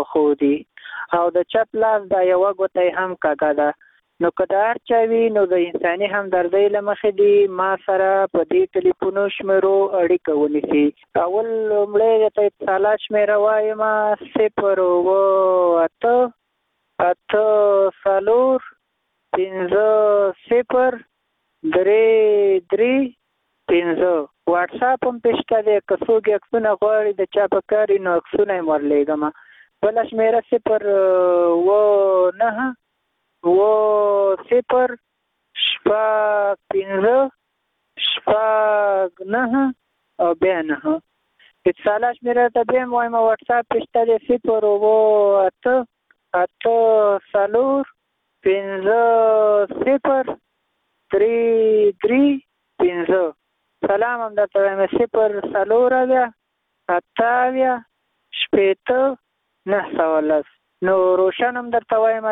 وښودي او د چپ لاس دا یوه ګوته هم کږه ده. نو که د هر چا وي نو د انساني همدردۍ له مخې دي ما سره په دې ټلیفونو شمیرو اړیکه ونیسي. اول لومړی درته اتصالات شمیره وایم 0 واټساپ هم پېشته دی. که څوک عکسونه غواړي د چا په کار نو عکسونه یې ورلیږم. بله شمیره 0 او بیا 9. اتصالات شمیره ته بیا هم وایم واټساپ پېشته دی 0 سلام هم درته وایم 0 نو روشن هم درته وایم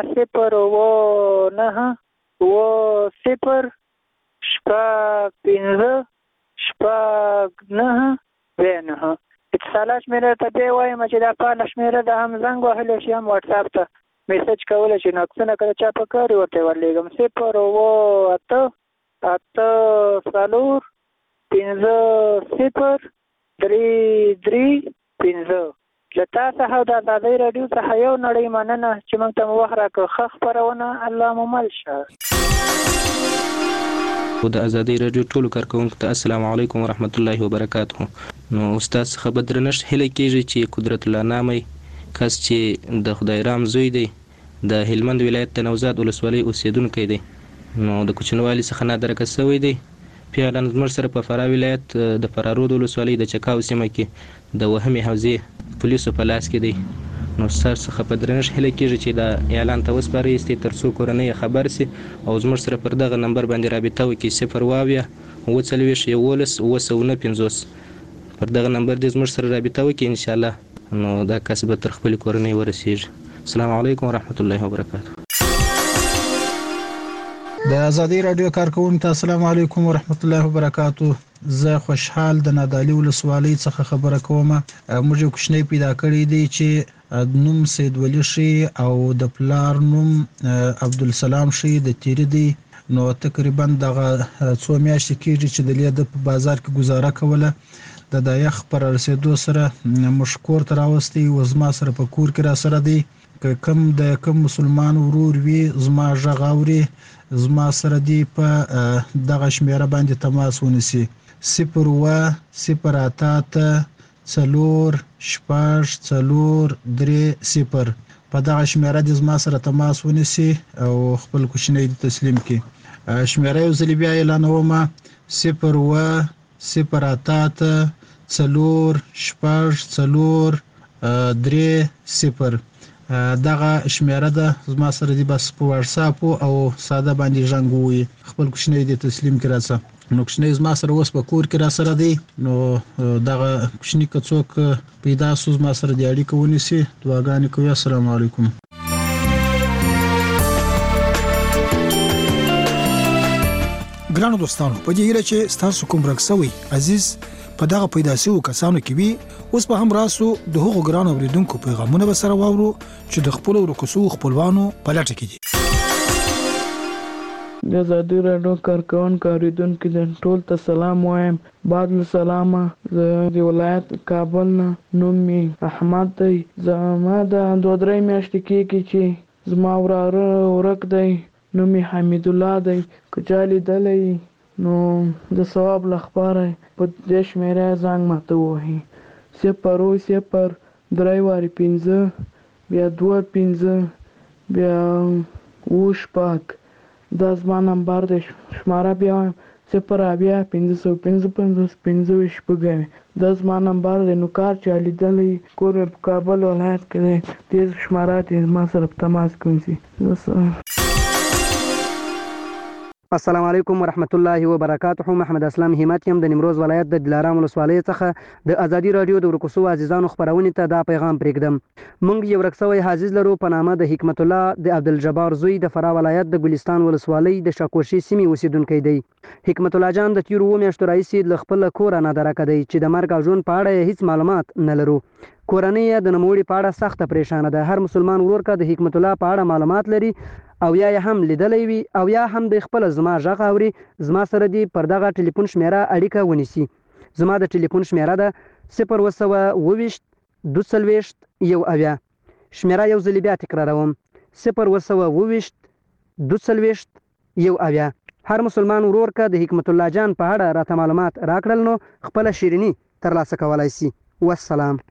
0 اتصالات شمیره ته بیا وایم چې دا فعاله شمیره ده، هم زنګ وهلی شي هم واټساپ ته میسج کولی شي. نو عکسونه که د چا په کار ورته ورلیږم 0 له تا څخه او د ازادۍ راډیو څخه یو نړۍ مننه چې موږ ته مو وخت راکړ. ښه خپرونه الله مو مل شه. د ازادۍ راډیو ټولو کارکوونکو ته السلام علیکم ورحمت الله وبرکاته. نو استاد څخه به درنښت هیله کېږي چې قدرت الله نامې کس چې د خدای رام زوی دی د هلمند ولایت د نوزاد ولسوالۍ اوسیدونکی دی، نو د کوچنوالي څخه نادرکه شوی دی. فعلا زموږ سره په فراه ولایت د فرارود ولسوالۍ د چکاو سیمه کې د وهمې حوزې پولیسو په لاس کې دی. نو ستاسو څخه په درنښت هیله کېږي چې دا اعلان ته وسپارئ تر څو کورنۍ خبر سي او زموږ سره پر دغه نمبر باندې رابطه وکړي 0 پر دغه نمبر دې زموږ سره رابطه وکړي ان شاء الله. نو دا کس به تر خپل کورنۍ ورسیږي. السلام علیکم ورحمت الله وبرکاته. د ازادۍ راډیو کارکوونکو ته السلام علیکم ورحمت الله وبرکاته. زه خوشحال د نادعلي ولسوالۍ څخه خبره کوم. موږ یو کوچنی پیدا کړی دی چې نوم سید ولی شي او د پلار نوم عبدالسلام شي د تیری دی. نو تقریبا دغه څو میاشتې کېږي چې د لیده په بازار کې گزاره کوله. د یخ پر رسیدو سره مشکور تر راوستي و زما سره په کور کې را سره دی. که کم مسلمان ورور وي زما غږ اوري زما سره دی په دغه شمیره باندې تماس ونیسي 0 په دغه شمیره د زما سره تماس ونیسي او خپل کوچنی تسلیم کړي. شمیره یو ځل بیا اعلانوم 0 دغه شمیره ده زما سره دی بس په واتساپ او ساده باندې ژوندوي خپل کوچنی دی تسلیم کړه. نو کوچنی زما سره اوس په کور کې را سره دی. نو دغه کوچنی که څوک پیدا سوز ما سره دی اړیکه ونیسي. دعاګانې کوي. السلام علیکم. ګرانو دوستانو، په دې هیله چې ستاسو کوم راکسوي عزیز په دغه پیدا شوو کسانو کې وي، اوس به هم راسو د هغو ګرانو اوریدونکو پیغامونه به سره واورو چې د خپلو ورکوسو خپلوانو په لټه کې دي. د ازادۍ راډیو کارکوونکو اوریدونکو ټول ته سلام وایم. بعد له سلامه زه د ولایت کابل نه نوم مې احمد دی. زما د 2-3 میاشتې کېږي چې زما وراره ورک دی، نوم یې حمید الله دی. که چا لیدلی نو د ثواب لپاره په دې شمیره زنګ ماته ووهي 0-3-5 بیا 2-5 بیا 7 دا زما نمبر دی. شماره بیا 0-555-555 دا زما نمبر دی. نو کار چا لیدلی کور په کابل ولایت کې دی، دې شماره دې ما سره په تماس کې ونیسي. السلام علیکم ورحمت الله وبرکاته. محمد اسلام همت یم د نیمروز ولایت د دلارام ولسوالۍ څخه د ازادي رادیو د ورکوسو عزیزانو خبرونې ته دا پیغام پرېږدم. موږ یو ورک شوی حاجز لرو په نامه د حکمت الله د عبدالجبار زوی د فراه ولایت د ګلستان ولسوالۍ د شاکوشي سیمې اوسیدونکی دی. حکمت الله جان د تیرو 2 میاشتو راهیسې له خپل کوره نادرکه دی چې د مرګ او ژوند په اړه هیڅ معلومات نه لرو. کورنۍ یې د نوموړي په اړه سخته پریشانه ده. هر مسلمان ورور که د حکمت الله په اړه معلومات لري او یا یې هم لیدلی وي او یا هم د خپل زما غږ اوري، زما سره دی پر دغه ټلیفون شمیره اړیکه ونیسي. زما د ټلیفون شمیره ده 020 22 1 شمیره یو ځل بیا تکراروم 020 22 1. هر مسلمان ورور که د حکمت الله جان په اړه راته معلومات راکړل نو خپل شیرینی ترلاسه کولای شي. والسلام.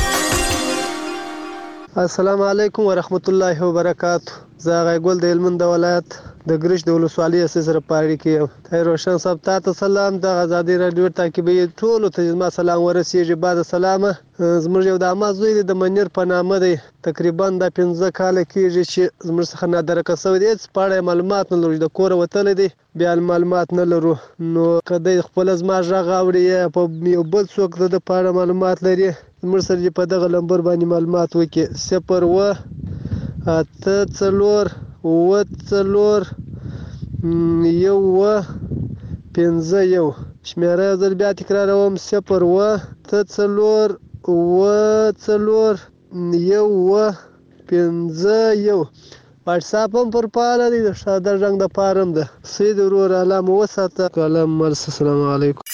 السلام علیکم ورحمت الله وبرکاته. زه غیګل د هلمند ولایت د ګرش د ولسوالۍ سره پاړی کې یم. روشن صاحب تاسو سلام. د آزادي رادیو تعقیبي ټولو ته زما سلام ورسیږي. بعد سلامه زموږ یو د اما زوی د منیر په نامه دی. تقریبا د 15 کال کېږي چې زموږ څخه نادرکه شوی دی. هېڅ په اړه معلومات نه لرو. د کوره وتلی دی بیا معلومات نه لرو. نو که دی خپل زما غږ اوري یا په یو بل څوک د په اړه معلومات لري زموږ سره په دغه نمبر باندې معلومات وکړي 0 8 4 4 1 5 1. شمیره زر بیا تکراروم 0 8 4 4 1 5 1. واتساپ هم پر پاله دی. د ساده رنګ د پارم ده. سید ورور علامه وساته کلام مرس. السلام علیکم.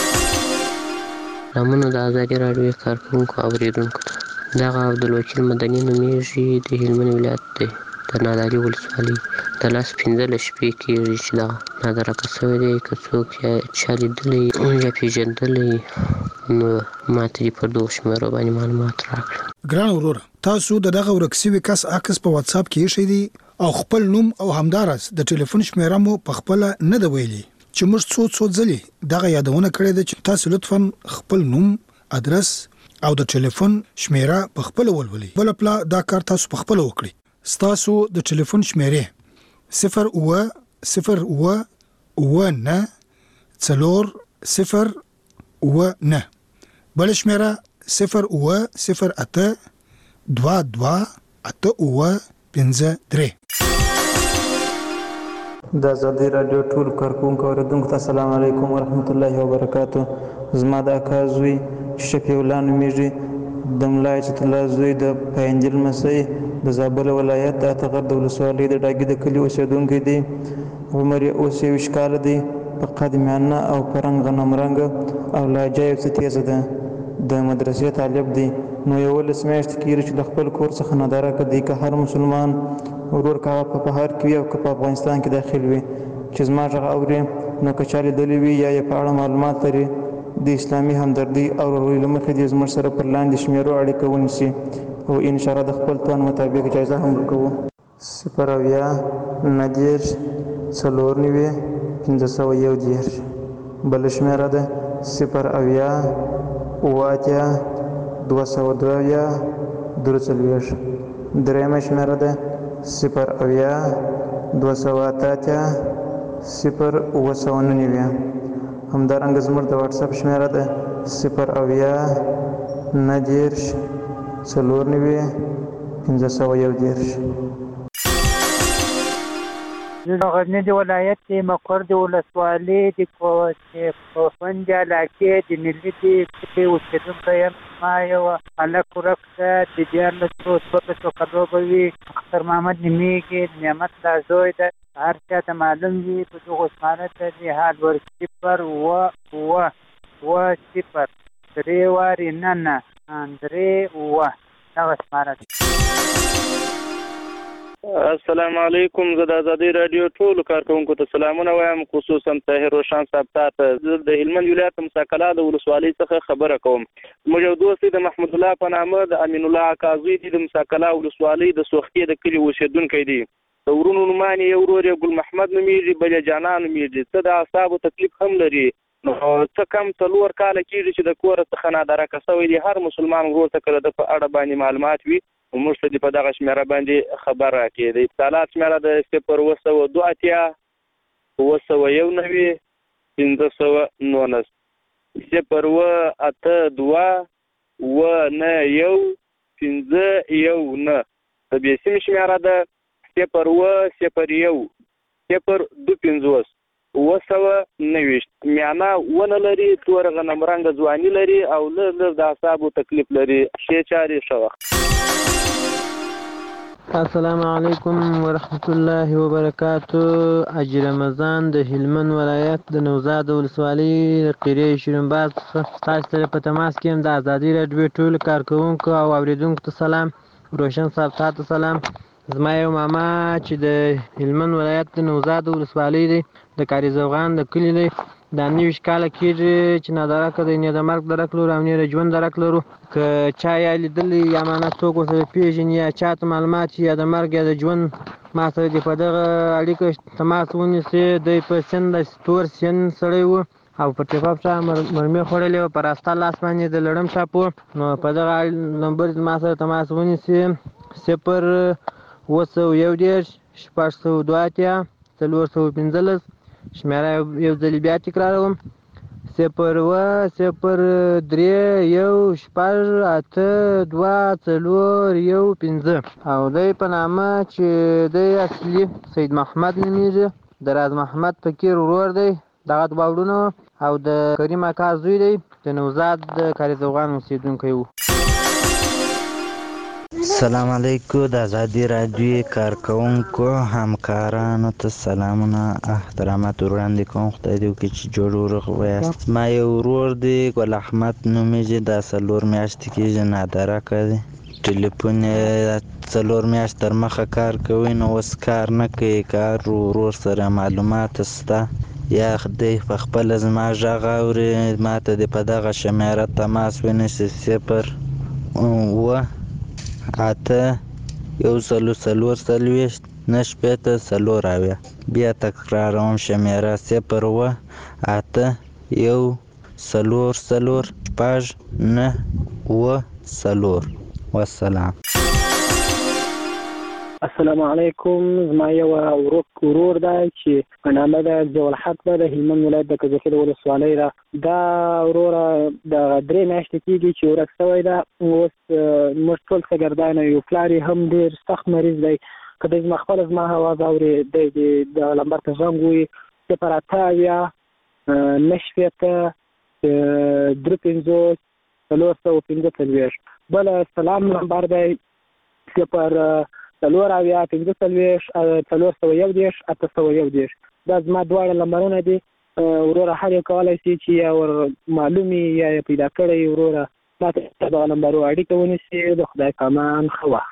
رامنو د ازادي رادیو کارکونکو اوریدونکو ته دغه عبدالوکیل مدني نومیږي د هلمند ولایت دی د نادعلي ولسوالۍ د لاس 15 شپې کېږي چې دغه نادرکه شوی دی. که څوک یا چا لیدلی یا پیژندلی نو ماته دې پر دغو شمیرو باندې معلومات راکړي. ګران وروره، تاسو د دغه ورک شوي کس عکس په واتساپ کې ایښی دی او خپل نوم او همداراز د ټلیفون شمیره مو په خپله نه ده ویلي چې موږ څو ځلې دغه یادونه کړې ده چې تاسو لطفا خپل نوم، ادرس او د ټلیفون شمیره په خپله ولولئ. بله پلا دا کار تاسو په خپله وکړئ. ستاسو د ټلیفون شمیرې 0 0 9 4 0 9. بله شمیره 0 0 8 2 2 8 5 3. د ازادي رادیو ټول کارکونکو اوریدونکو ته السلام علیکم ورحمت الله وبرکاته. زما د اکا زوی شفیع الله نومیږي د ملا عزت الله زوی د پاینجل مسیح د زابل ولایت د اتغر د ولسوالۍ د ډاګي د کلي اوسیدونکی دی. عمر یې اوس 21 کاله دی. په قد میانه او په رنګ غنم رنګ او لهجه یې څه تیزه ده. د مدرسې طالب دی. نو 11 میاشتې کېږي چې له خپل کور څخه نادرکه دی. که هر مسلمان ورور که په بهر کې وي او که په افغانستان کې داخل وي چې زما غږ اوري نو که چا لیدلی وي یا یې په اړه معلومات لري د اسلامي همدردي او ورورۍ له مخې دې زموږ سره پر لاندې شمیرو اړیکه ونیسي او انشاءالله د خپل توان مطابق جایزه هم ورکوو. 0 90 4 510. بله شمیره ده 0 202 43. درېیمه شمیره ده 0 208 0 همدارنګه زموږ د واتساپ شمیره ده 0 90 4 510. د غزني د ولایت د مقر د ولسوالۍ د کوفند علاقې د ملي د اوسېدونکی یم. ما یو هلک ورک ده د 14 کالو به وي. اختر محمد نومیږي. نعمت الله زوی ده. هر چا ته معلوم وي په دغو اسمانه ته د حال ور 0 0 3 وارې نه 3 دغه اسمانه ده. السلام علیکم. زه د ازادي رادیو ټولو کارکونکو ته سلامونه وایم، خصوصا طاهر روشن صاحب ته. زه د هلمند ولایت مساکلا د ولسوالۍ څخه خبره کوم. زموږ یو دوست د محمود الله په نامه د امین الله اکا زوی دی. د مساکلا ولسوالۍ د سوختې د کلي اوسېدونکی دی. د ورونو نومان یې ورور یې ګل محمد نومیږي، بل یې جانان نومیږي. څه د اعصابو تکلیف هم لري. نو څه کم 4 کاله کېږي چې د کوره څخه نادرکه شوی دی. هر مسلمان ورور ته که د په اړه باندې معلومات وي موږ ته دې په دغه شمیره باندې خبر راکړي. د اتصالات شمیره د 0 2 8 991 519 082 991 519 طبيعي شمیره ده 001 025 990 میانه ونه لري تور غنم رنګ ځواني لري او له د اعصابو تکلیف لري شي چاري شوه. السلام علیکم ورحمت الله وبرکاته. حاجي رمضان د هلمند ولایت د نوزاد ولسوالۍ قریه شیرینباز تاسو سره په تماس کې یم. د ازادي راډیو ټول کارکوونکو او اوریدونکو ته سلام. روشن صاحب تاسو سلام. زما یو ماما چې د هلمند ولایت د نوزاد ولسوالۍ دی د کاري زوغان د کلي دی. دا 90 کاله کېږي چې نادرکه دی، نه د مرګ درک لرو او نه د ژوند درک لرو. که چا یا لیدلی یا مانه څوک ورسره پېژني یا چاته معلومات یا د مرګ یا د ژوند ما سره دې په دغه اړیکه تماس ونیسي. دی په سن د تور سن سړی و او په ټیپاپ چا مرمۍ خوړلې وه، په راسته لاس باندې د لړم ټاپ و. نو په دغه نمبر ما سره تماس ونیسي 0-210 602 415. شمیره یو ځلې بیا تکراروم 0-0-3-1-6-8-2-4-1-5 او دی په نامه چې دی اصلي سید محمد نومیږي، د راز محمد فقیر ورور دی. دغه باورونه او د کریم اکا زوی دی، د نوزاد د کاري زوغان اوسېدونکی و. السلام علیکم. د ازادي راډیو کارکوونکو همکارانو ته سلامونه احترامات وړاندې کوم. خدای دې وکړي چې جوړ ورغ ویاست. ما یو ورور دی ګل احمد نومیږي، دا 4 میاشتې کېږي نادرکه دی. ټلیفون یې 4 میاشت تر مخه کار کوي، نو اوس کار نه کوي. کار ورور سره معلومات شته یا خدای په خپله زما غږ اوري ما ته دې په دغه شمیره تماس ونیسي 0-1-4-4 بیا تکراروم شمیره 0-1-4-4-5-9-4. والسلام. السلام علیکم. زما یو ورور دی چې په نامه ده ضیاءالحق ده، د هلمند ولایت د کجکي ولسوالۍ ده. دا وروره د 3 میاشتې کېږي چې ورک شوی ده. اوس موږ ټول شاګردان یو، پلار یې هم ډېر سخت مریض دی. که دی زما خپله زما اواز اوري دی د لمبر ته زنګ ووایي 0-8-9-4-4-15. بله سلام نمبر دی 0-4-15-4-4-1-8-1. دا زما دواړه نمبرونه دي. وروره هر یو کولی شي چې یا ور معلومي یا پیدا کړی وروره ما ته دغه نمبرو اړیکه ونیسي. د خدای پامان ښه وخت.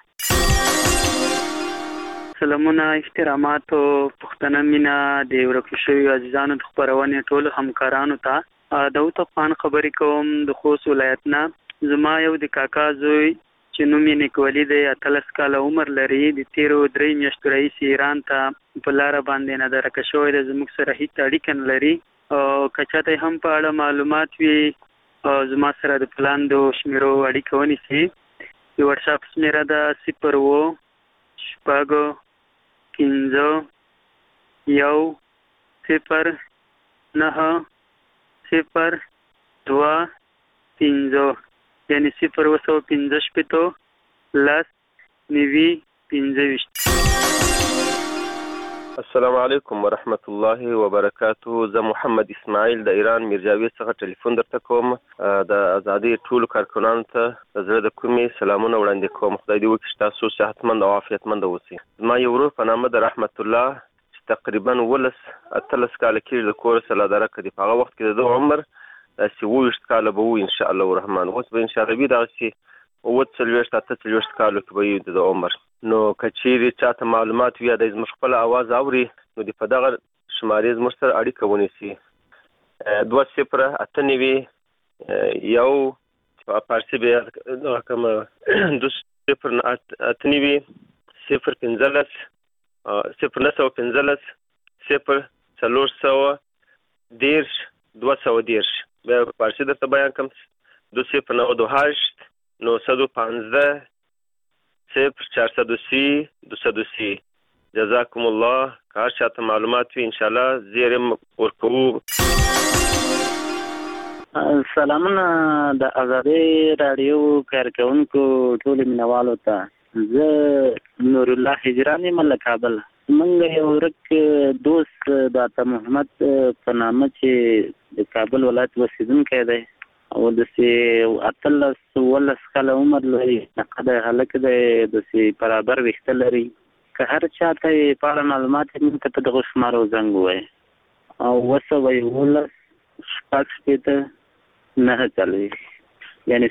سلامونه، احترامات او پښتنه مینه د ورکو شویو عزیزانو د خپرونې ټولو همکارانو ته. داود افغان خبرې کوم د خوست ولایت نه. زما یو د کاکا زوی چې نوم یې نیکولي دی، 18 کاله عمر لري. د تیرو 3 میاشتو راهیسې ایران ته په لاره باندې نادرکه شوی دی. زموږ سره هیڅ اړیکه نه لري. که چاته هم په اړه معلومات وي زما سره د پلاندو شمیرو اړیکه ونیسي. د وټساپ شمیره ده 0-15-10-0-9-0-2-5 یعنی 0-15-10-9-25. السلام علیکم ورحمت الله وبرکاته. زه محمد اسماعیل د ایران میرجاوید څخه ټلیفون درته کوم. د ازادي ټولو کارکونانو ته د زړه د کومې سلامونه وړاندې کوم. خدای دې وکړي چې تاسو صحتمند او عافیتمند اوسئ. زما یو ورور په نامه د رحمت الله چې تقریبا 18 کاله کېږي د کور سره نادرکه دی. په هغه وخت کې د عمر 27 کاله به وي انشاءالله الرحمن. اوس به انشاءالله وي دغسې 48 کالو کې به وي د عمر. نو که چیرې چاته معلومات وي یا د زموږ خپل اواز اوري نو د په دغه شمارې زموږ سره اړیکه ونیسي 20-8-9 یو فارسي به دغه کومه 20-8-9 0-15 0-410 بیا فارسي درته بیان کوم 2-0-9-2-8-915 0-430 230 جزاکم الله. که هر چاته معلومات وي انشاءالله زیرم ورکوو. سلامونه د آزادۍ راډیو کارکونکو ټولو مینوالو ته. زه نور الله هجران یم له کابل. موږ یو ورک دوست د عطا محمد په نامه چې د کابل ولایت اوسېدونکی دی او داسې 18-19 کاله عمر لري، نقده هلک دی، داسې برابر ویښته لري. که هر چاته یې په اړه معلومات وي موږ ته په دغو شمارو زنګ ووایي او 919 یعنې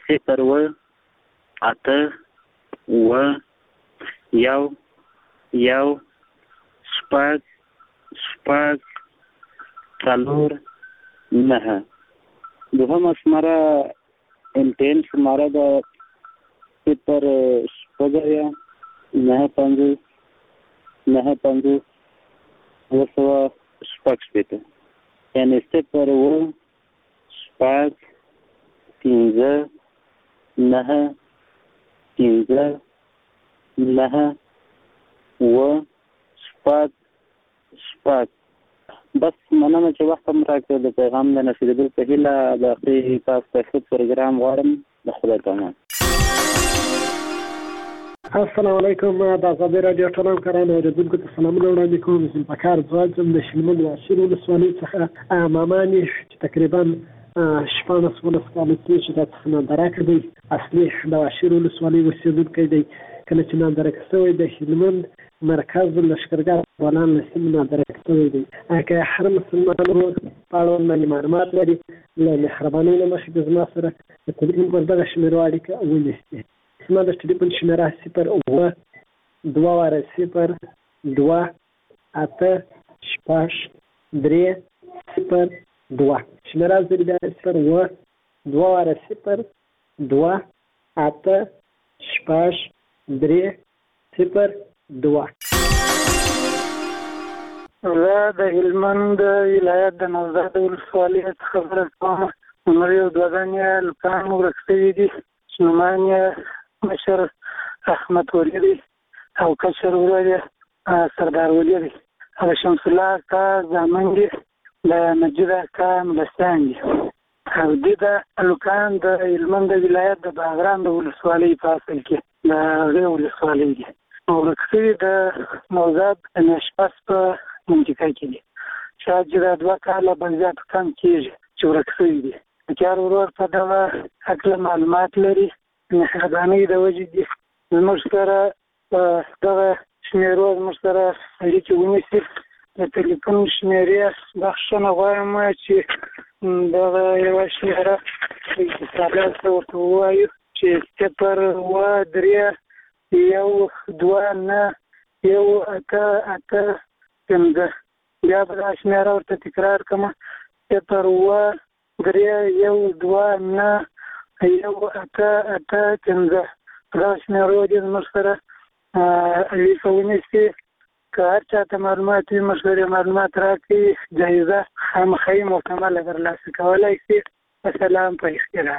0-8-1-1-4-9. دوهمه شماره MTN شماره ده 0-9-5-9-5-9-6 یعنې 0-5-5-9-9-9-6. بس مننه چې وخت هم راکړ د پیغام د نشریدو په هیله د اخري تاسو ته ښه پروګرام غواړم. د خدای په امان. السلام علیکم. د آزادۍ راډیو ټول همکارانو اورېدونکو ته سلامونه وړاندې کوم. زه پکار ځوان یم د شلمن واشیر ولسوالۍ څخه مامانې چې تقریبا 14 کاله کېږي دا څخه ناندرکه دی. اصلي د واشیر ولسوالۍ اوسېدونکی دی. کله چې ناندرکه شوی د هلمند مرکز لښکرګاه افغانان له سیمې ناندرکه شوی دی. که هر مسلمان ورور په اړوند باندې معلومات لري له مهربانۍ نه مخکې د زما سره د تلیفون پر دغه شمېرو اړیکه ونیسي. زما د ټلیفون شمېره 0-2-2-8-6-3-0-2 شمېره زه بیا 0-2-2-8-6-3-0-2. زه د هلمند ولایت د نوزاد ولسوالۍ څخه خبره کوم. عمر یو 2 دانې لوکان ورک شوي دي. نومان یې مشر احمد ولی دی او کشر ورور یې سردار ولی دی. او شمس الله اکا زامن دي د مجید اکا ملستان دي. او دې د لوکان د هلمند ولایت د باغران د ولسوالۍ په اصل کې د هغې ولسوالۍ دي. ورک شوي د نوزاد د نشپس په منطقه کې دي. شاید چې دا 2 کاله به زیات کم کېږي چې ورک شوي دي. کار ورور په دغه هکله معلومات لري، مهربانۍ د وجې دي زموږ سره په دغه شمېرو زموږ سره اړیکې ونیسي. د تلیفون شمېرې بخښنه غواړم چې دغه یوه شمېره اتصالات ته ورته ووایو چې 0-3-1-2-9-1-8-8-5. بیا به دا شمېره ورته تکرار کړم 0-3-1-2-9-1-8-8-5. دا شمېرو دې زموږ سره اړیکه ونیسي. که هر چاته معلومات وي موږ سره معلومات راکړي، جایزه خامخا مکمله ترلاسه کولی شي. السلام په احترام.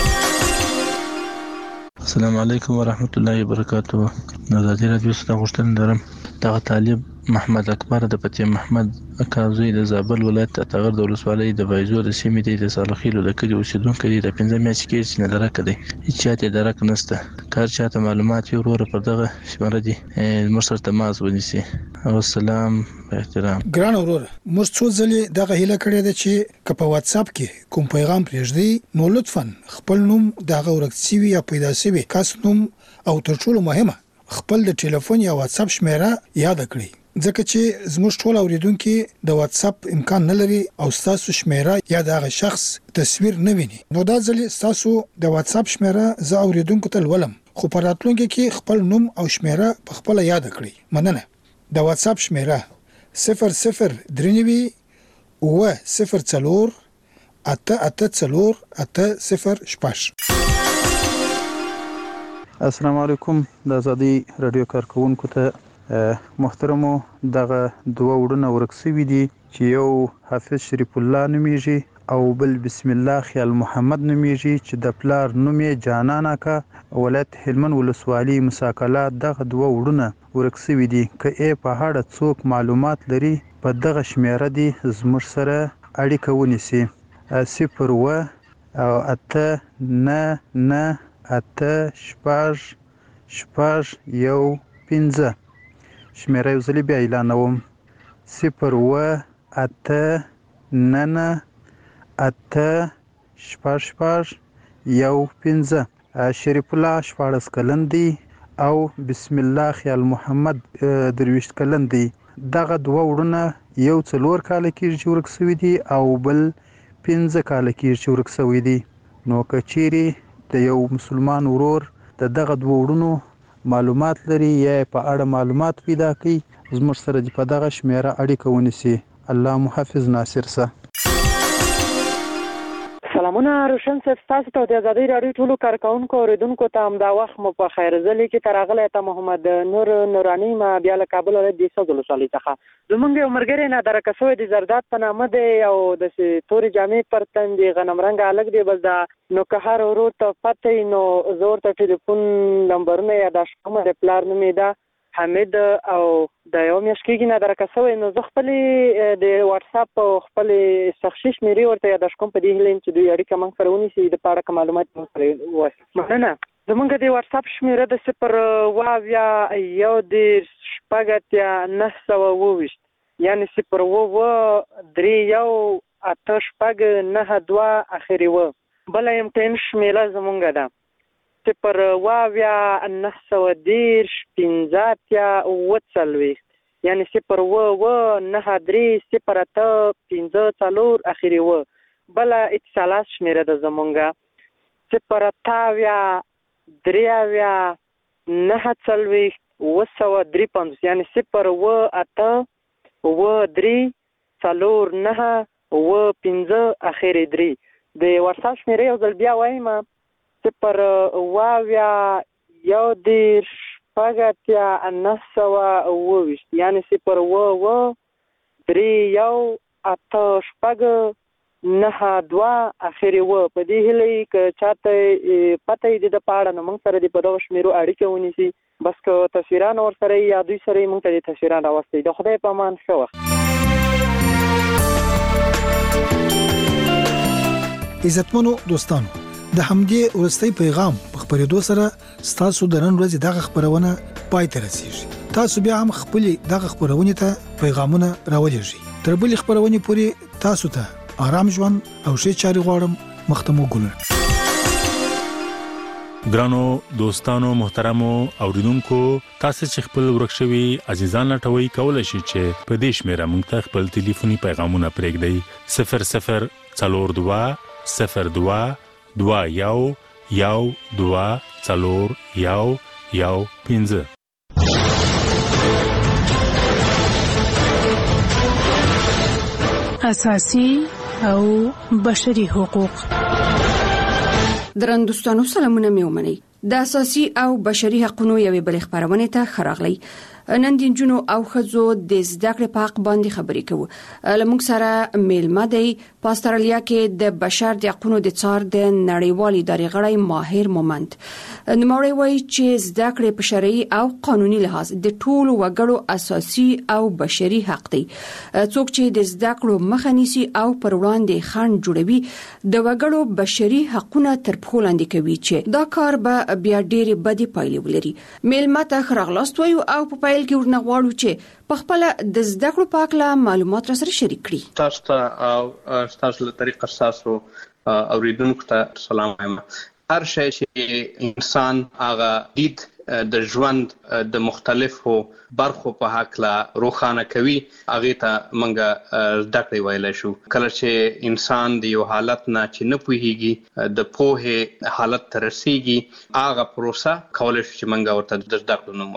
السلام علیکم ورحمت الله وبرکاته. ازادي راډیو څخه غوښتنه لرم دغه طالب محمد اکبر د فتح محمد اکازوی د زابل ولایت اتغر د ولسوالۍ د بایزو د سیمې د صالحیلو د کلي اوسیدونکی دی. د 15 میاشتې کې چې درک دی هیڅ چاته درک نشته. کار چاته معلومات یو ورور پر دغه شماره دي موږ سره تماس ونیسي. او السلام احترام. ګران ورور موږ څو ځلې دغه هیله کړې ده چې که په واتس اپ کې کوم پیغام پرېږدي نو لطفا خپل نوم دغه ورک شوی یا پیدا شوی کس نوم او تر ټولو مهمه خپل د ټلیفون یا واتس اپ شمیره یاد کړئ، ځکه چې زموږ ټول اوریدونکو د واتس اپ امکان نه لري او تاسو شمیره یا دغه شخص تصویر نه ویني. نو دا ځلې تاسو د واتس اپ شمیره زه اوریدونکو ته ولم، خو په راتلونکي کې خپل نوم او شمیره په خپل یاد کړئ. مننه. د واتس اپ شمیره 003-4-8-8-4-8-8-0-8. السلام علیکم. د ازادي رادیو کارکونکو ته محترمو دغه 2 وړونه ورک شوي دي چې یو حافظ شریف الله نومیږي او بل بسم الله خیال محمد نومیږي چې د پلار نوم یې جانان اکا ولایت هلمند ولسوالي مساکلات دغه دوه وړونه ورک شوي دي. که یې په اړه څوک معلومات لري په دغه شمیره دي زموږ سره اړیکه ونیسي. 0 شمیره یو ځلې بیا اعلانوم 0 شریف الله 14 کلن دی او بسم الله خیال محمد 23 کلن دی. دغه دوه وړونه یو 4 کال کېږي چې ورک شوي دي او بل 15 کال کېږي چې ورک شوي دي. نو که چیرې د یو مسلمان ورور د دغه دوه وړونو معلومات لري یا په اړه معلومات پیدا کړي زموږ سره د په دغه شمیره اړیکه ونیسي. الله محافظ ناصر سه. سلامونه روشن صاحب، تاسو ته د ازادۍ راډیو ټولو کارکونکو اوریدونکو ته همدا وخت مو په خیر زلي کې تر راغلی ته محمد نور نوراني ما بیا له کابل ولایت د سوځ ولسوالۍ څخه. زمونږ یو ملګری نادرکه شوی د زرداد په نامه دی او داسې تورې جامې پر تن دي، غنم رنګه هلک دی. بس دا نو که هر ورور ته پته وي نو زه ورته ټلیفون نمبرونه یاداشت کوم. د پلار نوم یې ده حمید او د یو میاشت کېږي نادرکه شوی. نو زه خپلې د واتساپ او خپلې شخصي شمېرې ورته یاداشت کوم په دې هیله یم چې دوی اړیکه موږ سره ونیسي د په اړه معلومات موږ سره ووایي. مننه. زمونږ د واتساپ شمېره د 0 یعنې 0 اخري و. بله MTN شمېره زمونږ ده 0 یعنې 0 اخري و. بله اتصالات شمېره ده زمونږ 0 یعنې 0 اخري 3. د واتساپ شمېره یو ځل بیا وایم 0 یعنې 0 اخري و. په دې هیله که چاته پته یې د په اړه نو موږ سره د په دغه شمېرو اړیکه ونیسي. بس که تصویران ورسره یا دوی سره یې موږ ته د تصویران راوستئ. د خدای په امان، ښه وخت. عزتمنو دوستانو، د همدې وروستي پیغام په خبرېدو سره ستاسو د نن ورځې دغه خبرونه پای ته رسیږي. تاسو بیا هم خپل دغه خبرونه ته پیغامونه راولېږئ. تر بلې خبرونه پورې تاسو ته آرام ژوند او ښه چاري غواړم. مختمو ګلونه. ګرانو دوستانو محترمو اوریدونکو، تاسو چې خپل ورکشوي عزیزان لټوي کولای شئ چې په دې شمیره موږ ته خپل ټلیفوني پیغامونه پرېږدئ 0042 02 21 12 4 اساسي او بشري حقوق. درنوستانو سلامونه مې ومنئ. د اساسي او بشري حقوقو یوې بلې خبرونه ته خراغلی. نن د جنونو او خزو د زده کړې په حق باندې خبرې کوو. لمونږ سره میلمه دی په استرالیا کې د بشر د حقوقو د څار د نړیوال ادارې غړی ماهر مومند. نوموړی وایي چې زده کړې په شرعي او قانوني لحاظ د ټولو وګړو اساسي او بشري حق دی. څوک چې د زده کړو مخه نیسي او پر وړاندې خنډ جوړوي د وګړو بشري حقوقونه تر پښو لاندې کوي چې دا کار به بیا ډېرې بدې پایلې ولري. میلمه ته خراغلاست وایو او په پیل کې ورنه غواړو چې په خپل د زده کړو په اړه معلومات را سره شریک کړي. تاسو ته او تاسو له طریقه تاسو اوریدونکو ته سلام وایم. هر شی چې انسان هغه دید د ژوند د مختلفو برخو په حق لا روښانه کوي هغه ته منګه زده کړې ویلای شو. کله چې انسان د یو حالت نه چې نه پوهیږي د پوهه حالت ته رسیږي هغه پروسه کولای شي چې منګه ورته د زده کړو نوم ورکړو.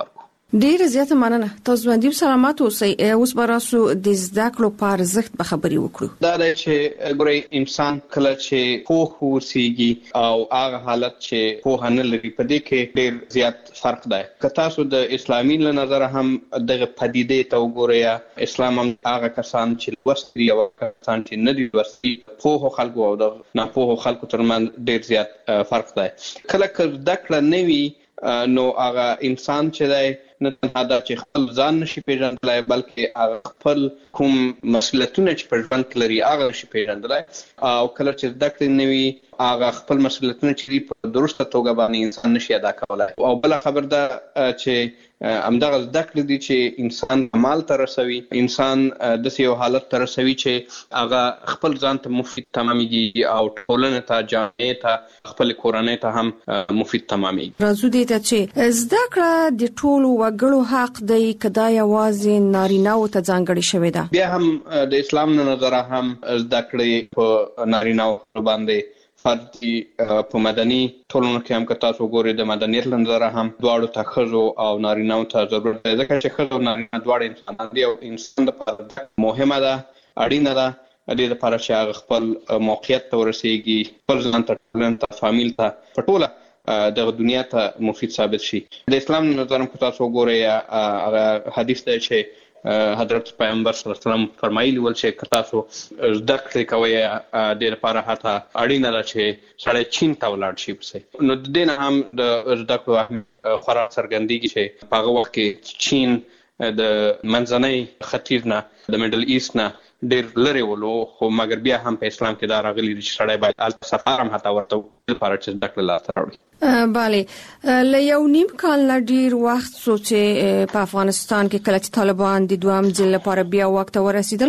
ډیر زیاته مننه. تاسو باندې سلامات اوسئ. اوس براسو د زده کړو په ارزښت به خبرې وکړو. دا دی چې ګورئ انسان کله چې پوه اوسېږي او هغه حالت چې پوه نه لري په دې کې ډیر زیات فرق دی. که تاسو د اسلامي له نظره هم دغه پدیدې ته وګورئ، اسلام هم هغه کسان چې لوستي او کسان چې نه دي لوستي، پوه خلکو او د ناپوه خلکو ترمنځ ډیر زیات فرق دی. کله که زده کړه نه وي نو هغه انسان چې دی نه تنها دا چې خپل ځان نشي پیژندلی بلکې هغه خپل کوم مسؤلیتونه چې په ژوند کې لري هغه نشي پیژندلی، او کله چې زده کړې نه وي هغه خپل مسؤلیتونه چې په درسته توګه باندې انسان نشي ادا کولی. او بله خبر ده چې همدغه زده کړې دي چې انسان کمال ته رسوي، انسان داسې یو حالت ته رسوي چې هغه خپل ځان ته مفید تمامېږي او ټولنې ته، جامعې ته، خپل کورنۍ ته هم مفید تمامېږي. راځو دې ته چې زده کړه د ټولو وګړو حق دی که دا یوازې نارینه‌وو ته ځانګړې شوې ده؟ بیا هم د اسلام له نظره هم زده کړې په نارینه‌وو باندې فرض دي. په مدني ټولنو کې هم که تاسو وګورئ د مدنیت له نظره هم دواړو ته ښځو او نارینه‌وو ته ضرورت دی، ځکه چې ښځه او نارینه دواړه انسانان دي او انسان لپاره مهمه ده، اړینه ده دې لپاره چې هغه خپل موقعیت ته ورسېږي، خپل ځان ته، ټولنې ته، فامیل ته، په ټوله دغه دنیا ته مفید ثابت شي. د اسلام له نظره هم که تاسو وګورئ هغه حدیث دی چې حضرت پیغمبر صلی الله علیه وسلم فرمایلی ول چې که تاسو زده کړې کوئ دې لپاره حتی اړینه ده چې سړی چین ته ولاړ شي پسې. نو د دې نه هم د زده کړو خورا څرګندېږي چې په هغه وخت کې چین د منځنۍ ختیځ نه، د میډل ایست نه ډېر لرې ولو، خو مګر بیا هم په اسلام کې دا راغلي دي چې سړی باید هلته سفر هم حتی ورته لپاره چې زده کړه لاسته راوړي. بله، له یو نیم کال نه ډیر وخت څو چې په افغانستان کې کله چې طالبان د دوام ځل لپاره بیا واک ته ورسېدل،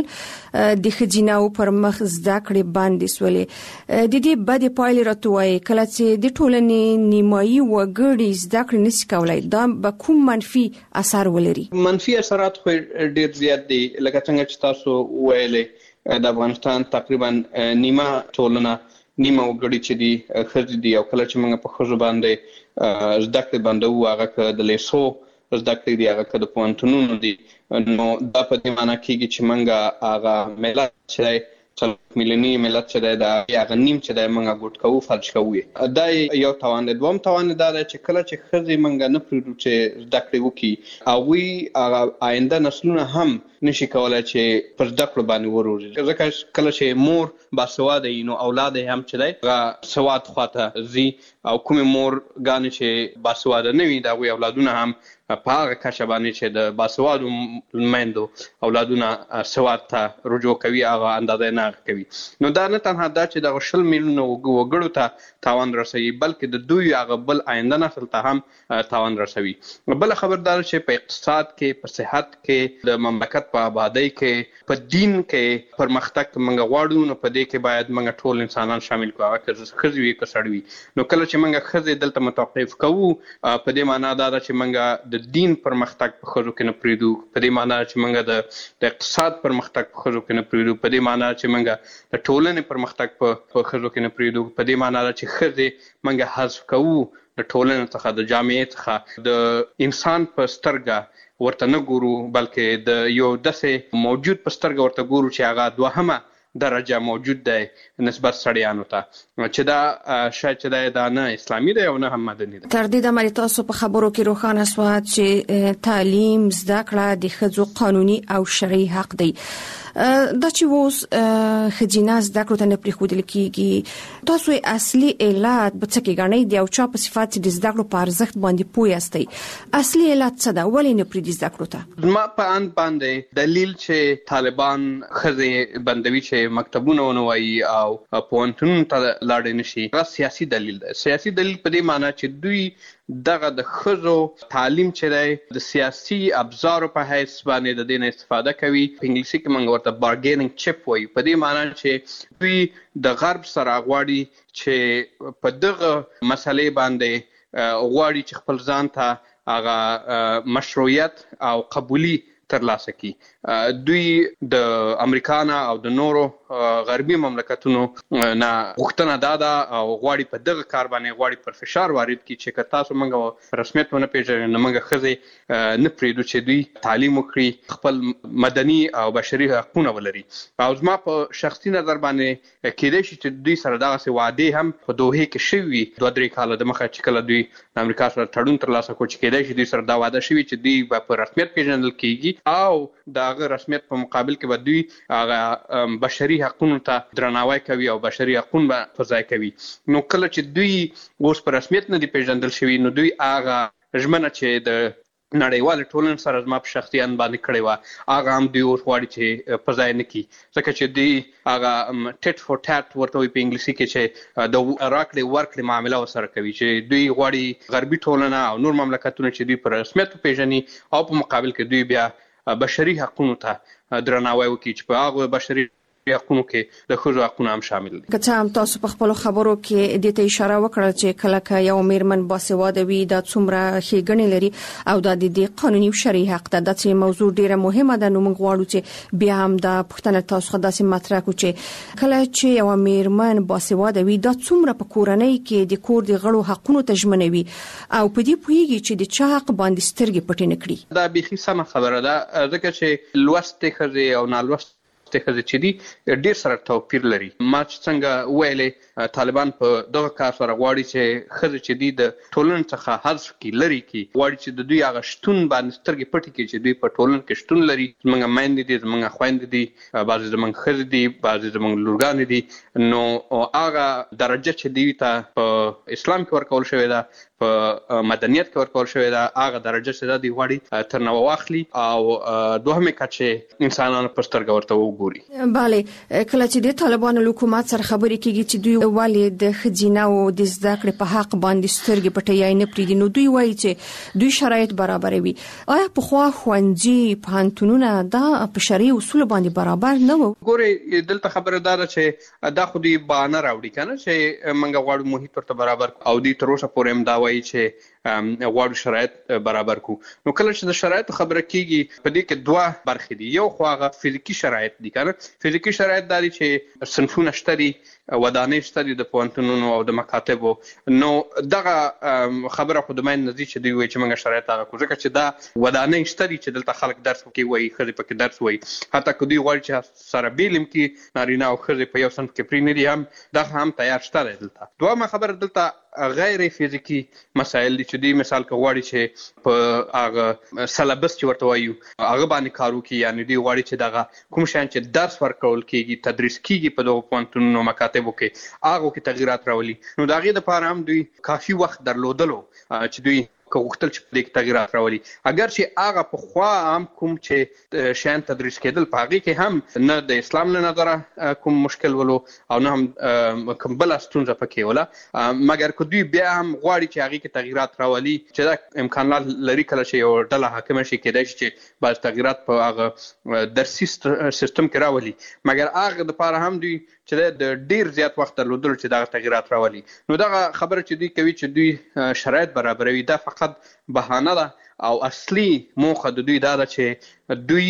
د ښځیناو پر مخ زده کړې بندې شولې. د دې بدې پایلې راته وایي کله چې د ټولنې نیمایي وګړي زده کړې نشي کولی، دا به کوم منفي اثر ولري؟ منفي اثرات خو ډیر زیات دي. لکه څنګه چې تاسو وویلې د افغانستان تقریبا نیمه ټولنه، نیمه وګړي چې دي ښځې دي، او کله چې موږ په ښځو باندې زده کړې بندوو، هغه که د لیسو زده کړې دي، هغه که د پوهنتونونو دي، نو دا په دې معنا کېږي چې موږ هغه ملت چې دی، میلیوني ملت چې دی، د هغه نیم چې دی موږ ګوټ کوو، فلج کوو. دا یو تاوان دی. دوم تاوان دا دی چې کله چې ښځې موږ نه پرېږدو چې زده کړې وکړي، هغوی هغه آینده نسلونه هم نشي کولای چې پر زده کړو باندې وروزي، ځکه کله چې مور باسواده وي نو اولاد یې هم چې دی هغه سواد خواته ځي، او کومې مورګانې چې باسواده نه وي د هغوی اولادونه هم په هغه کچه باندې چې د باسوادو میندو اولادونه سواد ته رجوع کوي، هغه اندازه نه کوي. نو دا نه تنها دا چې دغه 20 میلیونه وګړو ته تاوان رسوي، بلکې د دوی هغه بل آینده نسل ته هم تاوان رسوي. بل خبردار چې په اقتصاد کې، په صحت کې، د مملکت په آبادی کې، په دین کې پرمختګ موږ غواړو، نو په دې کې باید موږ ټول انسانان شامل کړو، هغه که ښځې وي که سړي وي. نو کله چې موږ ښځې دلته متوقف کوو، په دې معنا دا ده چې موږ د دین پرمختګ په ښځو کې نه پرېږدو، په دې معنا چې موږ د اقتصاد پرمختګ په ښځو کې نه پرېږدو، په دې معنا چې موږ د ټولنې پرمختګ په ښځو کې نه پرېږدو، په دې معنا ده چې ښځې موږ حذف کوو د ټولنې څخه، د جامعې څخه، د انسان په سترګه ورته نه ګورو، بلکې د یو داسې موجود په سترګه ورته ګورو چې هغه دوهمه درجه موجود دی نسبت سړیانو ته، چې دا شاید چې دا نه اسلامي دی او نه هم مدني دی. تر دې دمه تاسو په خبرو کې روښانه شوه چې تعلیم، زده کړه د ښځو قانوني او شرعي حق دی. دا چې اوس ښځینه زده کړو ته نه پرېښودل کېږي، تاسو اصلي علت به څه کې ګڼئ؟ د یو چا په صفت چې د زده کړو په ارزښت باندې پوه یاستئ، اصلي علت څه ده؟ ولې نه پرېږدي زده کړو ته؟ زما په اند باندې دلیل چې طالبان ښځې بندوي چې مکتبونه ونه وایي او پوهنتونونو ته لاړې نشي، هغه سیاسي دلیل دی. سیاسي دلیل په دې معنا چې دوی دغه د ښځو تعلیم چې دی د سیاسي ابزارو په حیث باندې د دې نه استفاده کوي. په انګلیسي کې موږ ورته بارګیننګ چپ وایو، په دې معنا چې دوی د غرب سره غواړي چې په دغه مسلې باندې غواړي چې خپل ځان ته هغه مشروعیت او قبولي ترلاسه کړي. دوی د امریکا نه او د نورو غربي مملکتونو نه غوښتنه دا ده او غواړي په دغه کار باندې غواړي پر فشار وارد کړي چې که تاسو موږ رسمیت ونه پیژنئ نو موږ ښځې نه پرېږدو چې دوی تعلیم وکړي، خپل مدني او بشري حقونه ولري. او زما په شخصي نظر باندې کېدای شي چې دوی سره دغسې وعدې هم په دوحې کې شوي وي 2-3 کاله د مخه چې کله دوی د امریکا سره تړون ترلاسه کړو چې کېدای شي دوی سره دا وعده شوي چې دوی به په رسمیت پیژندل کېږي او د هغه رسمیت په مقابل کې به دوی هغه بشري حقونو ته درناوی کوي او بشري حقونه به په ځای کوي. نو کله چې دوی اوس په رسمیت نه دي پیژندل شوي نو دوی هغه ژمنه چې د نړیواله ټولنې سره زما په شخصي اند باندې کړې وه هغه هم دوی اوس غواړي چې په ځای نه کړي، ځکه چې دوی هغه ټیټ فور ټیټ ورته وایي په انګلیسي کې چې د راکړې ورکړې معامله ورسره کوي، چې دوی غواړي غربي ټولنه او نور مملکتونه چې دوی په رسمیت وپېژني او په مقابل کې دوی بیا بشري حقونو ته درناوی وکړي چې په هغو بشري حقونو کې د ښځو حقونه هم شامل دي. که څه هم تاسو په خپلو خبرو کې دې ته اشاره وکړه چې کله که یو میرمن باسواده وي دا څومره ښېګڼې لري او دا د دې قانوني او شرعي حق ده. دا چې موضوع ډیره مهمه ده. نو موږ غواړو چې بیا هم دا پوښتنه تاسو خو داسې مطرح کړو چې کله چې یو میرمن باسواده وي دا څومره په کورنۍ کې د کور د غړو حقونو ته ژمنوي او په دې پوهیږي چې د چا حق باندې سترګې پټې نه کړي. دا بیخي سمه خبره ده، ځکه چې لوستې ښځې او نالوستې ښځې چې دي ډېر سره توپیر لري. ما چې څنګه ویلې طالبان په دغه کار سره غواړي چې ښځې چې دي د ټولنې څخه حذف کړي، لرې کړي، غواړي چې د دوی هغه شتون باندې سترګې پټې کړي چې دوی په ټولنه کې شتون لري. زموږ میندې دي، زموږ خویندې دي، بعضې زموږ ښځې دي، بعضې زموږ لورګانې دي. نو هغه درجه چې دوی ته په اسلام کې ورکول شوې ده، په مدنیت کې ورکول شوې ده، هغه درجه چې ده دوی غواړي تر نوه واخلي او دوهمې کچې انسانانو په سترګه ورته وګوري. بله، کله چې د طالبانو له حکومت سره خبرې کېږي چې دوی ولې د ښځینه او د زده کړې په حق باندې سترګې پټوي نه پرېږدي، نو دوی وایي چې دوی شرایط برابروي. آیا پخوا ښوونځي پوهنتونونه دا په شرعي اصولو باندې برابر نه وو؟ ګورې دلته خبره دا ده چې دا خو دوی بهانه راوړي که نه چې موږ غواړو محیط ورته برابر او دوی تر اوسه پورې هم دا وایي چې غواړو شرایط برابر کو. نو کله چې د شرایطو خبره کېږي په دې کې دوه برخې دي. یو خو هغه فزیکي شرایط دي که نه، فزیکي شرایط دا دي چې صنفونه شته دي، ودانۍ شته دي د پوهنتونونو او د مکاتبو. نو دغه خبره خو د مین نزدې چې دوی وایي چې موږ شرایط هغه کو، ځکه چې دا ودانۍ شته دي چې دلته خلک درس پکې وایي، ښځې پکې درس وایي. حتی که دوی غواړي چې سره بیلم کې نارینه او ښځې په یو صنف کې پرېنږدي هم دغه هم تیار شته دی دلته. دویمه خبره دلته غیر فزیکی مسایل دي چې دوی مثال که غواړي چې په هغه سلبس چې ورته وایو هغه باندې کار وکړي، یعنې دوی غواړي چې دغه کوم شیان چې درس ورکول کېږي، تدریس کېږي په دغو پوهنتونونو مکاتبو کې، هغو کې تغیرات راولي. نو د هغې دپاره هم دوی کافي وخت درلودلو چې دوی که غوښتل چې په دې کې تغیرات راولي. اگر چې هغه پخوا هم کوم چې شیان تدریس کېدل په هغې کې هم نه د اسلام له نظره کوم مشکل ولو او نه هم کوم بله ستونزه پکې وله، مګر که دوی بیا هم غواړي چې هغې کې تغیرات راولي، چې دا امکانات لري کله چې یو ډله حاکمه شي، کېدای شي چې بعض تغیرات په هغه درسي سیستم کې راولي، مګر هغه دپاره هم دوی چې د ډیر زیات وخت درلودلو چې دغه تغیرات راولي. نو دغه خبره چې دوی کوي چې دوی شرایط برابروي دا فقط بهانه ده او اصلي موخه د دوی دا ده چې دوی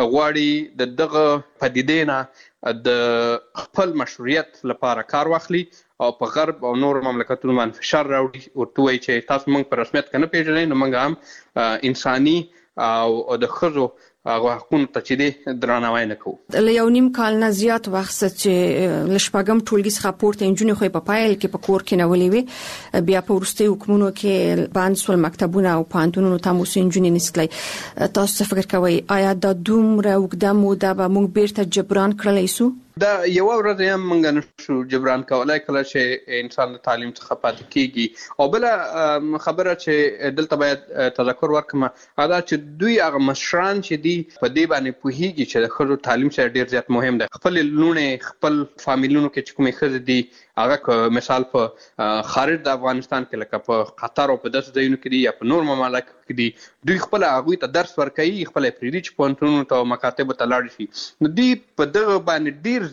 غواړي د دغه پدیدې نه د خپل مشروعیت لپاره کار واخلي او په غرب او نور مملکتونو باندې فشار راوړي، ورته وایي چې تاسو موږ په رسمیت کې نه پېژنئ نو موږ هم انساني او د ښځو هغه حقونو ته چې دی درناوی نه کوو. له یو نیم کال نه زیات وخت چې له شپږم ټولګي څخه پورته نجونې خو په پیل کې په کور کې نه ولې وي، بیا په وروستیو حکمونو کې بند سول مکتبونه او پوهنتونونو ته مو نجونې نسکلی. تاسو څه فکر کوئ آیا دا دومره اوږده موده به موږ بیرته جبران کړلی سو؟ دا یوه ورځ هم موږ نشو جبران کولی کله چې انسان د تعلیم څخه پاتې کېږي. او بله خبره چې دلته باید تذکر ورکړم هغه دا چې دوی هغه مشران چې دي په دې باندې پوهېږي چې د ښځو تعلیم سره ډېر زیات مهم دی. خپلې لوڼې خپل فامیلونو کې چې کومې ښځې دي هغه که مثال په خارج د افغانستان کې لکه په قطر او په داسې ځایونو کې دي یا په نور ممالکو کې دي، دوی خپله هغوی ته درس ورکوي، خپله یې پرېږدي چې پوهنتونونو ته او مکاتبو ته لاړ شي. نو دوی په دغه باندې ډېر زیات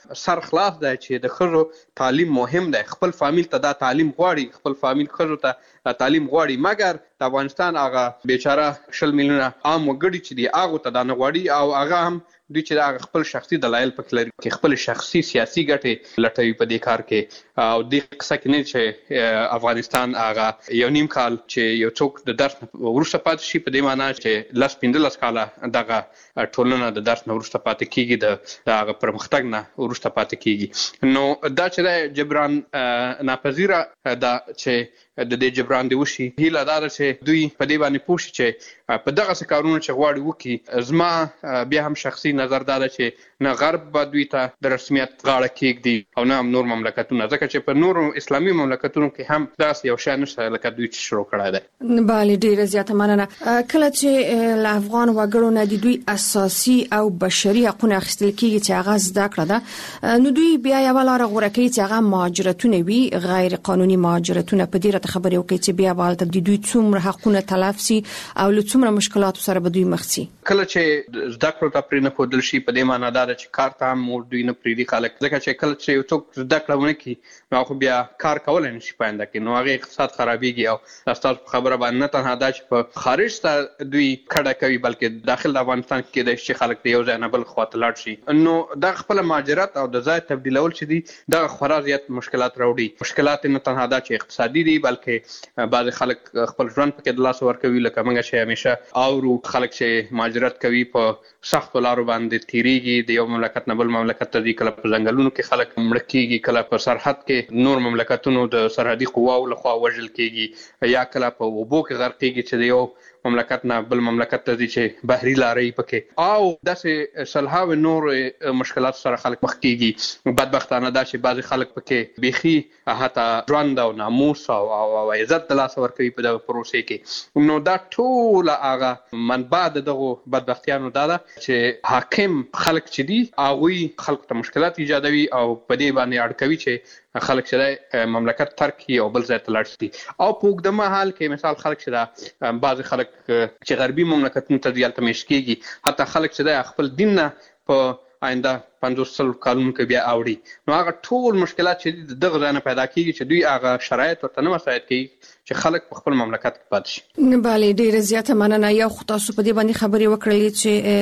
سر خلاص دی چې د ښځو تعلیم مهم دی. خپل فامیل ته دا تعلیم غواړي، خپل فامیل ښځو ته تعلیم غواړي، مګر د افغانستان هغه بیچاره 20 میلیونه عام وګړي چې دي هغو ته دا نه غواړي، او هغه هم دوی چې هغه خپل شخصي دلایل پکې لري چې خپل شخصي سیاسي ګټې لټوي په دې کار کې. او دې قصه کې نه چې افغانستان هغه 1.5 کال چې یو څوک د درس وروسته پاتې شي، په دې معنی چې 15 کاله دغه ټولنه د درس نه وروسته پاتې کیږي، د هغه پرمختګ نه وروسته پاتې کیږي. نو دا چې جبران ناپذیره دا چې د دې جبران دی وشي، هیله دا ده چې دوی په دې باندې پوه شي چې په دغه څه کارونه چې غواړي وکړي. زما بیا هم شخصي نظر دا ده چې نه غرب به دوی ته د رسمیت غاړه کېږدي او نه هم نور مملکتونه، ځکه چې په نورو اسلامي مملکتونو کې هم داسې یو شی نشته لکه دوی چې شروع کړی دی. بله، ډېره زیاته مننه. کله چې له افغان وګړو نه د دوی اساسي او بشري حقونه اخیستل کېږي چې هغه زده کړه ده، نو دوی بیا یوه لاره غوره کوي چې هغه مهاجرتونه وي، غیر قانوني مهاجرتونه. په دې راته خبرې وکړئ چې بیا به هلته د دوی څومره حقونه تلف سي او له څومره مشکلاتو سره به دوی مخ سي. کله چې زده کړو ته پرې نه ښودل شي، په دې معنی دا ده چې کار ته هم دوی نه پرېږدي خلک، ځکه چې کله چې یو څوک زده کړه ونه کړي نو هغه بیا کار کولی نه شي په آینده کې، نو هغې اقتصاد خرابېږي. او ستاسو په خبره باندې نه تنها دا چې په خارج ته دوی کډه کوي، بلکې داخل د افغانستان کې کېدای شي چې خلک د یو ځای نه بل خوا ته لاړ شي. نو دا خپله مهاجرت او د ځای تبدیلول چې دي دغه خورا زیات مشکلات راوړي. مشکلات نه تنها دا چې اقتصادي دي، بلکې بعضې خلک خپل ژوند پکې د لاسه ورکوي، لکه موږ چې همیشه اورو خلک چې مهاجرت کوي په سختو لارو باندې تیریږي، د یو مملکت نه بل مملکت ته ځي، کله په ځنګلونو کې خلک مړه کېږي، کله په سرحد کې نور مملکتونو د سرحدي قواو لخوا وژل کېږي، یا کله په اوبو کې غرقېږي چې د یو مملکت نه بل مملکت ته ځي چې بحري لارې پکې، او داسې سلهاوې نور مشکلات سره خلک مخ کېږي. بدبختانه دا چې بعضې خلک پکې بیخي حتی ژوند او ناموس او عزت د لاسه ورکوي په دغه پروسې کې. نو دا ټوله هغه منبع د دغو بدبختیانو دا ده چې حاکم خلک چې دي هغوی خلکو ته مشکلات ایجادوي او په دې باندې اړ کوي چې خلک چې مملکت ترک کړي او بل ځای ته لاړ شي. او په اوږده مهال کې مثال خلک چې دا بعضې خلک چې غربي مملکتونو ته ځي هلته میشت کېږي، حتی خلک چې دا خپل دین نه په آینده 50 کالونو کې بیا اوړي. نو هغه ټول مشکلات چې دغه ځای نه پیدا کېږي چې دوی هغه شرایط ورته نه مساعد کوي چې خلک په خپل مملکت کې پاتې شي. بله، ډېره زیاته مننه. یو خو تاسو په دې باندې خبرې وکړلې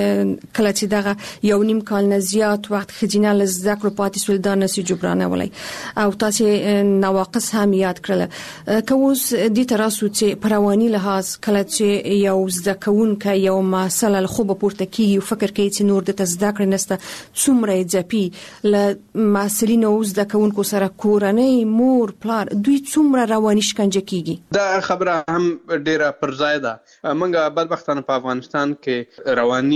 چې کله چې دغه 1.5 کال نه زیات وخت ښځینه له زده کړو پاتې سول، دا نسي جبرانولی، او تاسې نواقص هم یاد کړله. که اوس دې ته راسو چې په رواني لحاظ کله چې یو زده کوونکی یو محصل له خوبه پورته کېږي او فکر کوي چې نور دته زده کړې نشته، څومره یې ځپي له محصلینو او زده کوونکو سره کورنۍ، مور، پلار، دوی څومره رواني شکنجه کېږي. دا خبره هم ډیره پر ځای ده. موږ بدبختانه په افغانستان کې رواني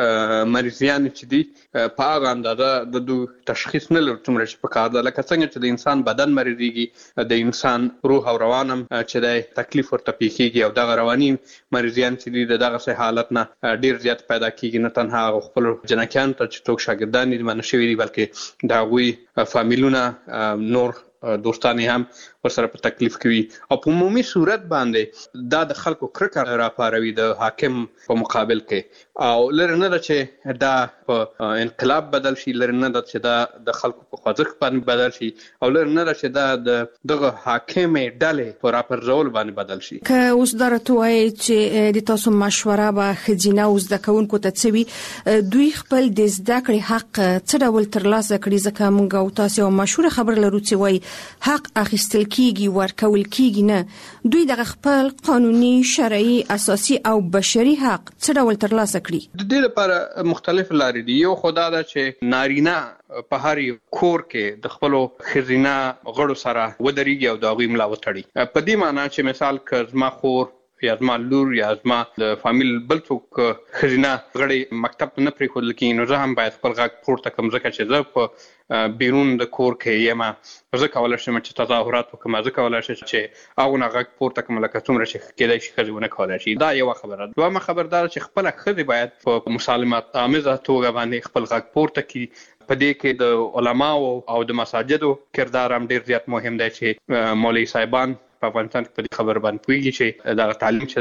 مریضیان چې دي په هغه اندازه د دوی تشخیص نه لرو څومره چې پکار ده، لکه څنګه چې د انسان بدن مریضیږي، د انسان روح او روان هم چې د تکلیف ورته پیښیږي، او دغه رواني مریضیان چې دي دغه حالت نه ډیر زیات پیدا کیږي. نه تنها خپل جنکیان ته چې څوک شاګردان دي منع شوي دي، بلکې د هغوی فامیلونه نور دوستانې هم ورسره په تکلیف کوي. او په عمومي صورت باندې دا د خلکو کرکه راپاروي د حاکم په مقابل کې، او لري نه ده چې دا په انقلاب بدل شي، لري نه ده چې دا د خلکو په خوځښت باندې بدل شي، او لري نه ده چې دا دغه حاکمې ډلې په راپرځول باندې بدل شي. که اوس دا راته وایي چې د تاسو مشوره به ښځینه او زده کوونکو ته څه وي، دوی خپل د زده کړې حق څه ډول ترلاسه کړي؟ ځکه موږ او تاسو یو مشهوره خبره لرو چې وایي حق اخیستل کیږي، ورکول کیږي نه. دوی دغه خپل قانوني، شرعي، اساسي او بشري حق څه ډول ترلاسه کړي؟ د دې لپاره مختلف لارې دي. یو خدا دا چې نارینه په هر کور کې د خپل ښځینه غړو سره ودرېږي او د هغوی ملا وتړي. په دې معنی چې مثال که زما خور یا زما لور یا زما د فامیل بل څوک ښځینه غړی مکتب ته نه پرېښودل کېږي، نو زه هم باید خپل غږ پورته کړم، ځکه چې زه په بیرون د کور کې یم، زه کولی شم چې تظاهرات وکړم، زه کولی شم چې هغونه غږ پورته کړم لکه څومره چې کېدای شي ښځې ونه کولی شي. دا یوه خبره. دویمه خبر دا چې خپله ښځې باید په مسالمت آمیزه توګه باندې خپل غږ پورته کړي. په دې کې د علماو او د مساجدو کردار هم ډېر زیات مهم دی چې مولوي صاحبان په افغانستان کې په دې خبر باندې پوهېږي چې دغه تعلیم چې دی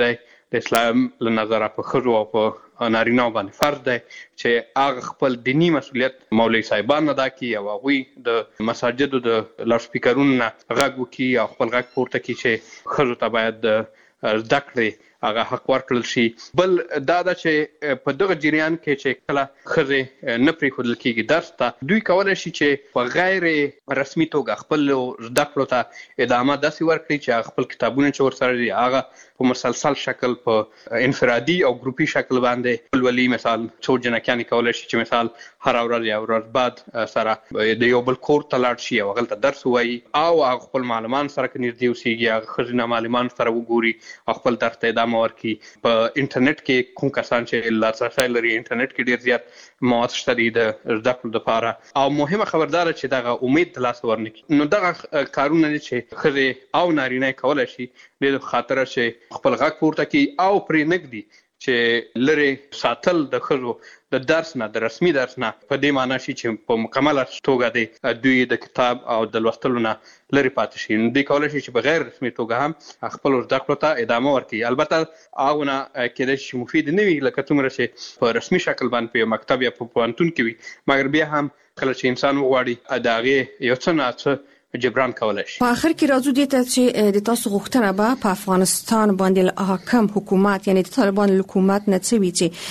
د اسلام له نظره په ښځو او په نارینه‌و باندې فرض دی چې هغه خپل دیني مسؤلیت مولوي صاحبان ادا کړي او هغوی د مساجدو د لاوډ سپیکرونو نه غږ وکړي او خپل غږ پورته کړي چې ښځو ته باید زده کړې هغه حق ورکړل شي. بل دا ده چې په دغه جریان کې چې کله ښځې نه پرېښودل کېږي درس ته، دوی کولی شي چې په غیر رسمي توګه خپلو زده کړو ته ادامه داسې ورکړي چې هغه خپل کتابونه چې ورسره دي هغه په مسلسل شکل په انفرادي او ګروپي شکل باندې ولولي. مثال څو جنکیانې کولی شي چې مثال هره ورځ یا ورځ بعد سره د یو بل کور ته لاړ شي او هغلته درس ووایي او هغه خپل معلمان سره که نږدې اوسېږي هغه ښځینه معلمان سره وګوري او خپل درس ته ادامه ورکړي. په انټرنیټ کې کوم کسان چې لاسرسی لري انټرنیټ کې ډېر زیات مواد شته دي د زده کړو دپاره، او مهمه خبردار چې دغه امید ترلاسه ورنکړي. نو دغه کارونه دي چې ښځې او نارینه یې کولی شي د خاطره چې خپل غږ پورته کړي او پرې نږدي چې لرې ساتل د ښځو د درس نه، د رسمي درس نه، په دې معنا شي چې په مکمله توګه دی دوی د کتاب او د لوستلو نه لرې پاتې شي. نو دوی کولی شي چې په غیر رسمي توګه هم خپلو زده کړو ته ادامه ورکړي. البته هغونه کېدای شي چې مفید نه وي لکه څومره چې په رسمي شکل باندې په یو مکتب یا په پوهنتون کې وي، مګر بیا هم کله چې انسان وغواړي د هغې یو څه نه څه جبران کولای شي. په اخر کې راځو دې ته چې د تاسو غوښتنه به په افغانستان باندې حاکم حکومت یعنی د طالبان حکومت نه څه وي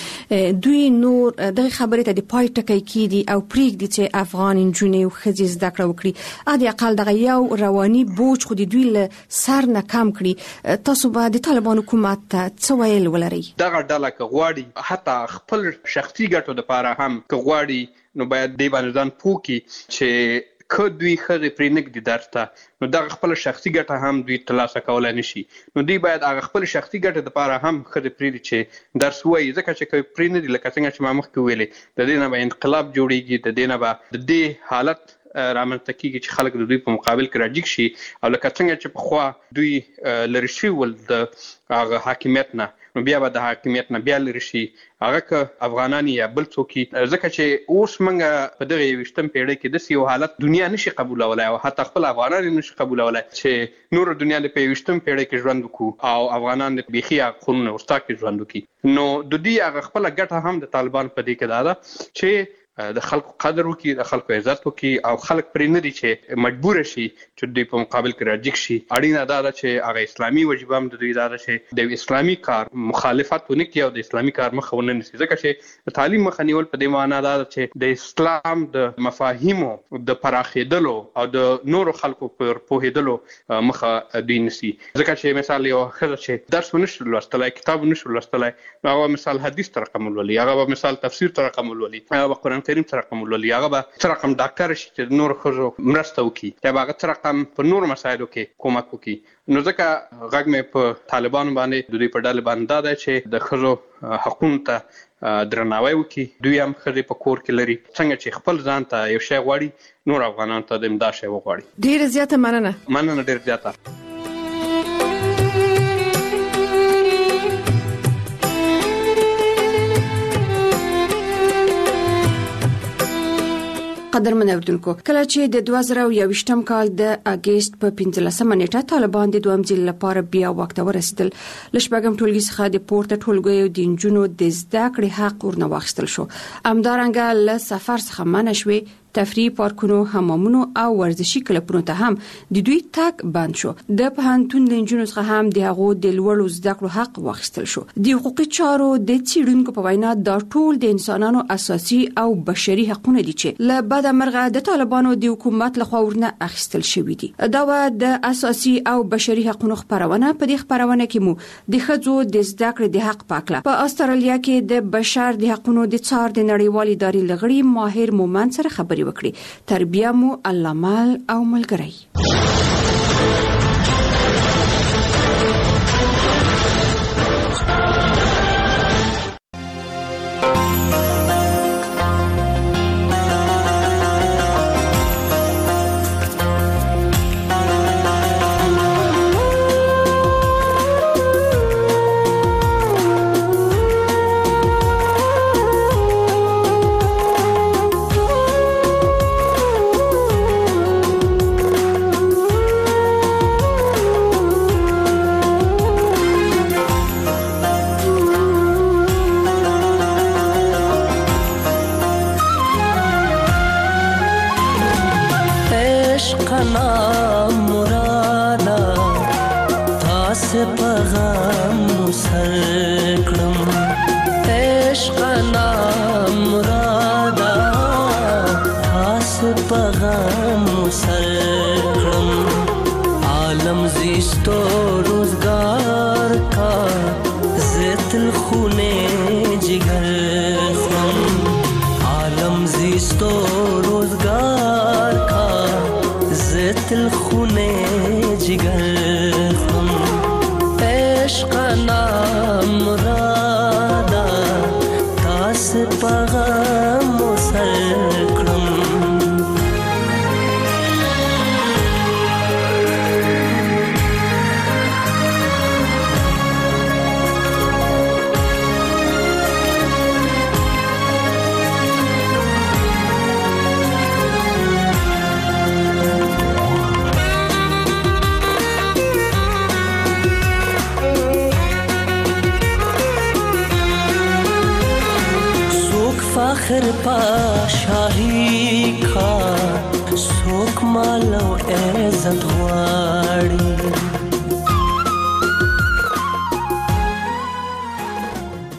چې دوی نور دغه خبرې ته د پای ټکی کیدي او پریږدي چې افغان نجونې او ښځې زده کړه وکړي، ا دې اقل دغه یو رواني بوج خو د دوی له سر نه کم کړي. تاسو به د طالبان حکومت ته څه ویل ولرئ؟ دغه ډله که غواړي حتی خپل شخصي ګټو لپاره هم که غواړي نو باید دې باندې ځان پوه کړي چې که دوی ښځې پرې نږدي درس ته نو دغه خپله شخصي ګټه هم دوی ترلاسه کولی نه شي. نو دوی باید هغه خپل شخصي ګټې دپاره هم ښځې پرېږدي چې درس ووایي، ځکه چې که پرې نه دي لکه څنګه چې ما مخکې ویلې د دې نه به انقلاب جوړېږي، د دې نه به د دې حالت رامنځته کېږي چې خلک د دوی په مقابل کې راجګ شي او لکه څنګه چې پخوا دوی لرې شوي ول د هغه حاکمیت نه، نو بیا به د حاکمیت نه بیا لرې شي هغه که افغانان یا بل څوک، ځکه چې اوس موږ په دغه 21 پیړۍ کې داسې یو حالت دنیا نشي قبولولی او حتی خپل افغانان نشي قبولولی چې نور دنیا د په 21 پیړۍ کې ژوند وکړو او افغانان د بیخي هغه خونونه ورستا کې ژوند وکړي. نو د دوی هغه خپله ګټه هم د طالبان په دې کې دا ده چې د خلکو قدر وکړي، د خلکو عزت وکړي او خلک پرې نه دي چې مجبور شي چې دوی په مقابل کې راجګ شي. اړینه دا ده چې هغه اسلامي وجیبه هم د دوی دا ده چې د اسلامي کار مخالفت ونه کړي او د اسلامي کار مخه ونه نیسي، ځکه چې د تعلیم مخه نیول په دې معنا دا ده چې د اسلام د مفاهیمو د پراخېدلو او د نورو خلکو پر پوهېدلو مخه دوی نیسي. ځکه چې مثال یو ښځه چې درس ونشي لوستلی، کتاب ونشي لوستلی، نو هغه مثال حدیث ته رقم ولولي، هغه به مثال تفسیر ته رقم ولولي، هغه به قرآن کریم ته رقم ولولي، هغه به څه رقم ډاکټر شي چې د نورو ښځو مرسته وکړي، یا به هغه څه رقم په نورو مسایلو کې کومک وکړي. نو ځکه غږ مې په طالبانو باندې د دوی په ډلې باندې دا دی چې د ښځو حقونو ته درناوی وکړي. دوی هم ښځې په کور کې لري، څنګه چې خپل ځان ته یو شی غواړي نور افغانانو ته د امدا شی وغواړي. ډېره زیاته مننه ډېر زیاته. قدرمن اوریدونکو، کله چې د 2021م کال د اگست په 15مه نیټه طالبان د دویم ځل لپاره بیا واک ته ورسېدل، لشبګم ټولګي څخه د پورته ټولګیو د نجونو د زده کړې حق ورنه واخیستل شو. همدارنګه له سفر څخه منع شوې، تفریح پارکونو، حمامونو او ورزشي کلبونو ته هم د دوی تګ بند شو. د پوهنتون د نجونو څخه هم د هغو د لوړو زده کړو حق واخیستل شو. د حقوقي چارو د څیړونکو په وینا دا ټول د انسانانو اساسي او بشري حقونه دي چې له بده مرغه د طالبانو د حکومت لخوا ورنه اخیستل شوي دي. دا د اساسي او بشري حقوقو خبرونه په دې خبرونه کې مو د ښځو د زده کړې د حق پاکله په استرالیا کې د بشر د حقوقو د څار د نړیوالې ادارې لغړي ماهر مومن سره خبري وکړي. تربیه مو الله مال او ملګری. پیغام سر کړم عالم زیستو روزگار کا زتل خونه جگر خورم عالم زیستو روزگار کا زتل خونه جگر خورم عشق نام رادا تاس پیغام سر کړم فخر پا شاہی کا سوک مالو عزت غواړي